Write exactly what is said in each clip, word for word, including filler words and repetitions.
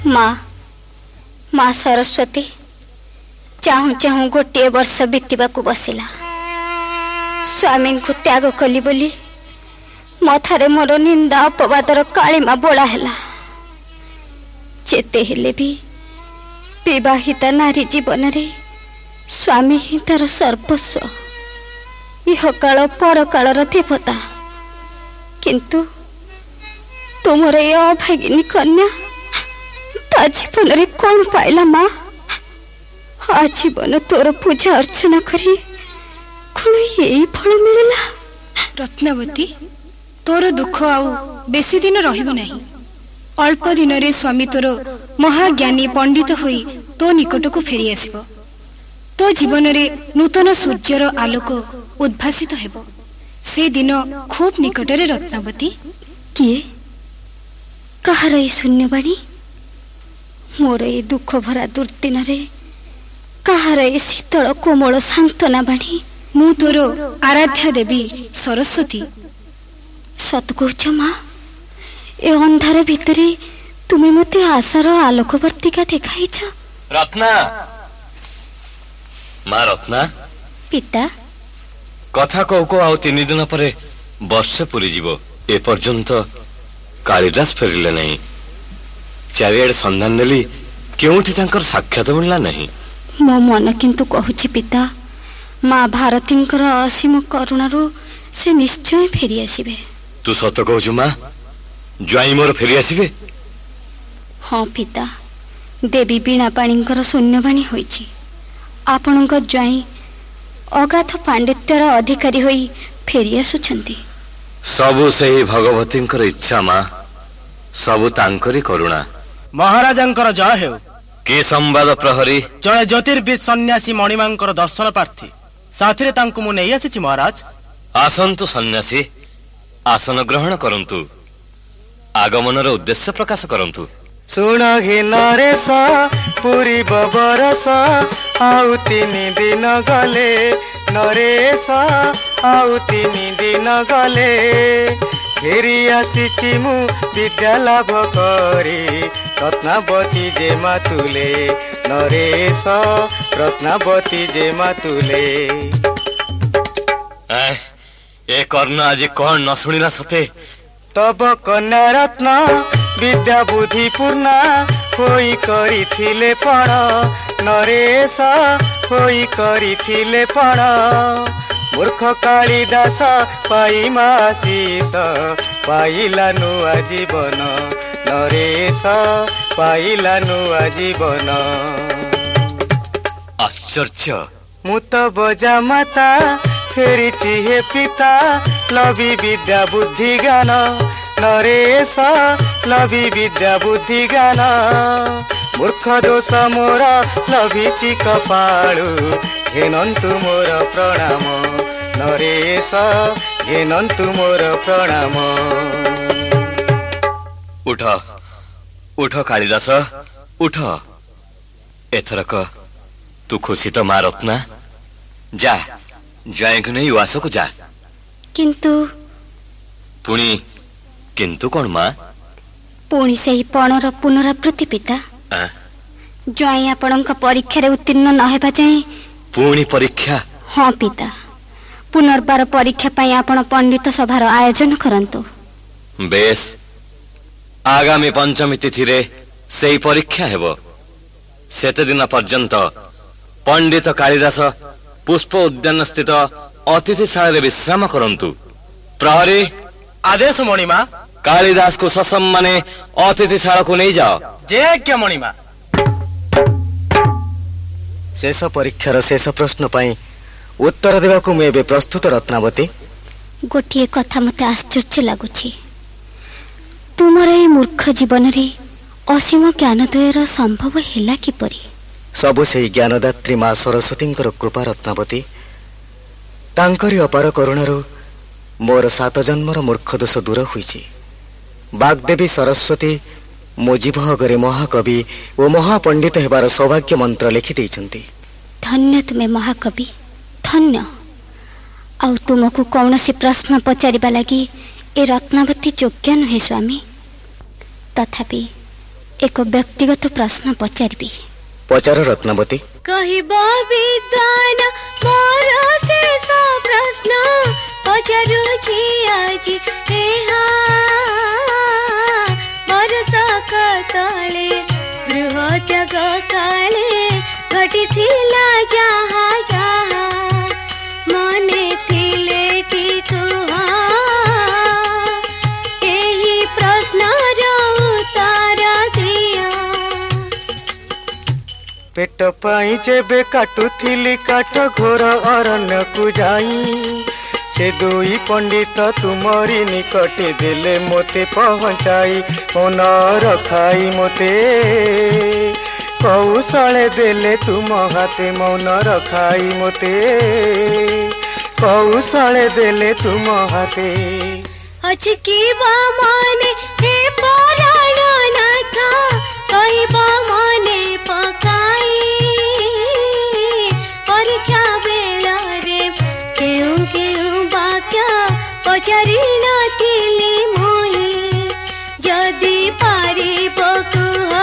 माँ माँ सरस्वती चाहू चाहू गोटे वर्ष बीतवाकू बसिला। स्वामी को त्याग कली बोली मथारे मोर निंदा अपवादर कालीमा बोला है। जेते हेले भी विवाहिता नारी जीवन रे स्वामी ही तार सर्वस्व, इह काल पर कालर देवता। किंतु तुमर ये अभागिनी कन्या ता जीवन रे कौन पाइला माँ? आजीवन तोर पूजा अर्चना करी कौन यही फल मिलला? रत्नावती तोर दुख आउ बेसी दिन रहिबो नहीं। अल्प दिन रे स्वामी तोर महाज्ञानी पंडित होई तो निकट को फेरी आसीबो। तो जीवन रे नूतन सूर्यर आलोक उद्भासित हेबो। से दिन खूब निकट रे रत्नावती। किए कहार ये शून्यवाणी? मोर ये दुख भरा दुर्दिन रे कहार ये शीतल कोमल सांत्वना बाणी? मु तोर आराध्या देवी सरस्वती। सत कौच माँ, ए अंधार भितरे तुमे मते आशार आलोकवर्तिका देखाइछ। रत्ना माँ रत्ना। पिता कथा कौ कौ आउ तीन दिन पर वर्ष पूरी जीवो ए पर्यंत कालिदास फेरिले नहीं। चारिआडे संधान नेली केउठी तांकर साक्षात मिलला नहीं। मो मन किंतु कहूची पिता, माँ भारतींकर असीम करुणारू से निश्चय फेरी आसीबे। तू सत कहूचु माँ? ज्वाई मोर फेरी आसीबे? हाँ पिता, देवी बीणा पाणींकर शून्यवाणी होईची। आपणक ज्वाई अगाध पांडित्यर अधिकारी होई फेरी आसुछंती। सबु सेही भगवतींकर इच्छा माँ, सबु तांकरी करुणा। महाराजांकर जय हेउ। कि संवाद प्रहरी? जड़े ज्योतिर्विद सन्यासी मणिमांकर दर्शन प्रार्थी साथी तांकु मु नहीं आसी महाराज। आसंतु सन्यासी, आसन ग्रहण करंतु, आगमनर उद्देश्य प्रकाश करंतु। सुन घे नरेश पुरी बरस आउ तीन दिन गले, नरेश आउ तीन दिन गले फेरी आसी मु विद्या लाभ करी रत्नावती जे मातुले, नरेश रत्नावती जे मातुले। ए कर्ण आज कौन न शुणिला सते? तब कन्या रत्न विद्या बुद्धि पूर्णा होई करी थिले पण, नरेश होई करी थिले पण मूर्ख कालिदास पाई मासीस पाइला नुआ जीवन, नरेश पाइला नुआ जीवन। आश्चर्य। मुत बजा माता फेरिची हे पिता लवी विद्या बुद्धि ज्ञान, नरेश लवी विद्या बुद्धि ज्ञान मूर्ख दोष मोर लभिची कपाळु घेनन्तु मोर प्रणाम, नरेश घेनन्तु मोर प्रणाम। उठ उठ कालिदास उठ। एथरक तू खुशी तो माँ रत्ना? जा ज्वाईं को नहीं उवास को जा। किंतु पुणी किंतु कौन माँ? पुणी से ही पणर पुनरावृत्ति पिता। ज्वाई आपणक परीक्षा उत्तीर्ण न हेबा जाए पुणी परीक्षा? हाँ पिता, पुनर्बार परीक्षा पाई आपण पंडित सभार आयोजन करंतु। बेस, आगामी पंचमी तिथि रे सेई परीक्षा हेबो। सेते दिन पर्यंत पंडित कालिदास पुष्प उद्यान स्थित अतिथिशाला विश्राम करंतु। प्रहरी आदेश मणिमा। कालिदास को ससम्माने अतिथिशाला को नहीं जाओ। जे क्या मणिमा। शेष परीक्षार शेष प्रश्न पाई उत्तर देवाकू मु एबे प्रस्तुत रत्नावती। गोटे कथा मते आश्चर्य लगुछि, तुमर ए मूर्ख जीवन रे असीम ज्ञानोदयर संभव हेला किपरि? सबु सेही ज्ञानदात्री माँ सरस्वतींकर कृपा रत्नावती। तांकरी अपार करुणारू मोर सात जन्मर मूर्ख दोष दूर होईछि। बाग्देवी सरस्वती मो जीवहगरे महाकवि और महापंडित हेबार सौभाग्य मंत्र लिखि देइछन्ति। धन्य तुमे महाकवि, धन्य। आउ तुमको कौनसी प्रश्न पचारिबा लागि ए रत्नावती योग्य नुहे स्वामी। तथापि ଏକ ବ୍ୟକ୍ତିଗତ ପ୍ରଶ୍ନ ପଚାରିବି। ପଚାର ରତ୍ନାବତୀ। କହିବ ବିଦ୍ୱାନ ମୋର ଶେଷ ପ୍ରଶ୍ନ ପଚାରୁଛି ଆଜି ଏହା ବର୍ଷକ ତଳେ ଗୃହ ତ୍ୟାଗ କାଳେ ଘଟିଥିଲା ଯାହା ଯାହା ମନେ ଥିଲେ ଟି କୁହ ଏହି ପ୍ରଶ୍ନର ଉତ୍ତର ଦିଅ। पेट पाई जेबे काटुथिली काठ घोर अरण्यकु जाई से दुई पंडित तुमरी निकटे देले मोते पहुंचाई मन रखाई मोते कौशले देले तुम हाथे मौन रखाई मोते कौशले देले तुम हाथे अचकिबा माने हे पुराण नाथ कहबा माने पकाई परीक्षा बेला रे केउ केउ वाक्य पचारि नथिली मुई जदि पारिब कुह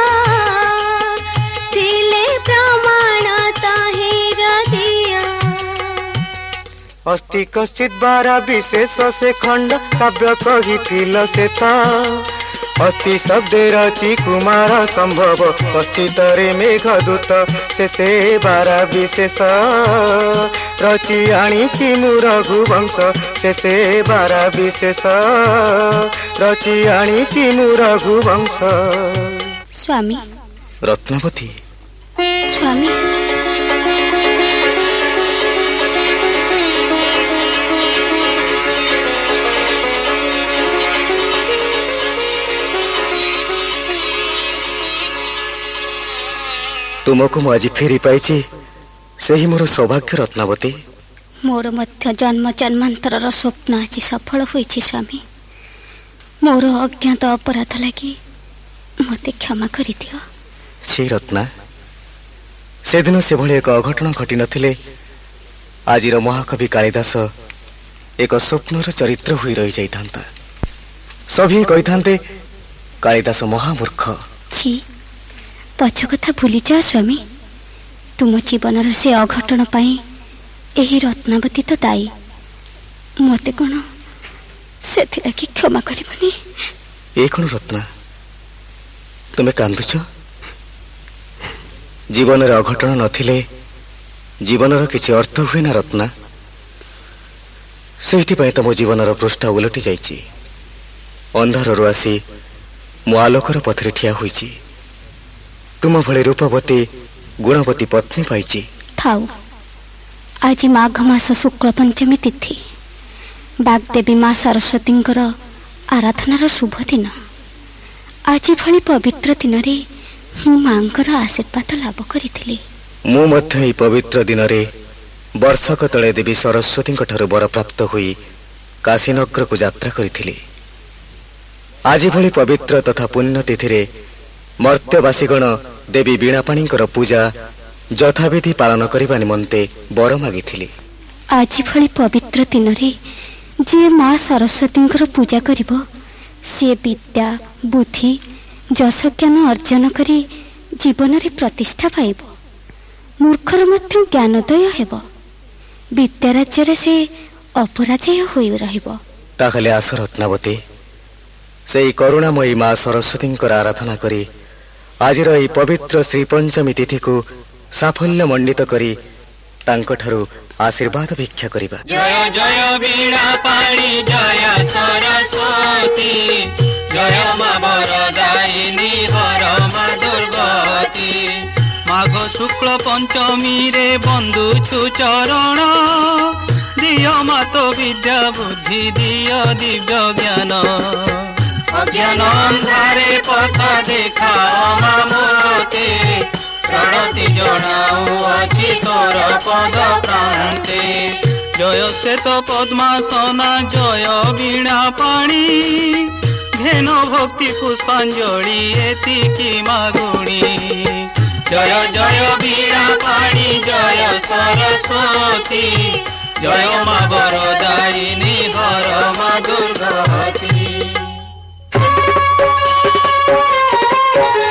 थिले प्रमाण ताहिर दिया। अस्ति कश्चित बारा विशेष से खंड काव्य कहिथिल से था अस्ति शब्द रचि कुमार संभव कश्चित रे मेघदूत से से बारा विशेष रचि आनिछि मु रघुवंश से से बारा विशेष रचि आनिछि मु रघुवंश। स्वामी। रत्नावती। स्वामी। तुमको मु आज फेरी पाइछि सेही मोर सौभाग्य रत्नावती। मोर मध्य जन्म जन्मांतरर स्वप्न आज सफल होइछि स्वामी। मोर अज्ञात अपराध लागि मते क्षमा करि दियो। छी रत्ना से दिन से भली एक अघटन घटी नथिले आजिर महाकवि कालिदास एक स्वप्नर चरित्र होई रही जाइथांता। सभी कहिथांते कालिदास महामूर्ख। छी पछ कथा भूली जा स्वामी। तुम जीवनर से अघटन पाई एही रत्नावती तो दायी। मते कौन से क्षमा करबनी। ए कौन रत्ना तुम्हें कांदुच? जीवन अघटन नथिले जीवनर किछि अर्थ हुए ना रत्ना। सेहिति पय तो मो जीवनर पृष्ठ उलटि जाइछि। अंधाररु आसी मो आलोकर पथरे ठिया होइछि। तुम भली रूपवती गुणवती पत्नी पाइछि। थाउ आज माघ मास शुक्ल पंचमी तिथि बागदेवी माँ सरस्वतींकर आराधनार शुभ दिन। आज भली पवित्र दिन रे मु मांकर आशीर्वाद लाभ करिथिली। मु मध्य ई पवित्र दिन रे वर्षक तले देवी सरस्वती ठारू वर प्राप्त होई काशीनगर को यात्रा करिथिली। आज भली पवित्र तथा पुण्य तिथि रे मर्त्यवासीगण देवी वीणापाणी पूजा यथाविधि पालन करने निमंते वर मागिथिले। आज भली पवित्र दिन रे जे माँ सरस्वती पूजा करिबो से विद्या बुद्धि जश ज्ञान अर्जन करी जीवन रे प्रतिष्ठा पाइबो। मूर्खर मध्य ज्ञानोदय हेबो। विद्या राज्य रे से अपराधेय होई रहिबो। ताहले आस रत्नावती से करुणामयी माँ सरस्वती आराधना करी आजिर ई पवित्र श्री पंचमी तिथि को साफल्य मंडित करी तांको ठारू आशीर्वाद भिक्षा करिबा। जय जय वीणा पाणी जय सरस्वती जय मां वरदायिनी हर मां दुर्गति। माघ शुक्ल पंचमी रे बंधुछु चरण दिय मातो विद्या बुद्धि दिय दिव्य ज्ञान। अज्ञान अंधारे पथ देखा मामोते प्रणति जनाऊ अछि तोर पद प्रान्ते। जय श्वेत पद्मासना जय वीणा पाणी धेन भक्ति पुष्पांजलि एतिकी मागुणी। जय जय वीणा पाणी जय सरस्वती जय मां वरदायिनी हर मां दुर्गति।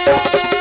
जय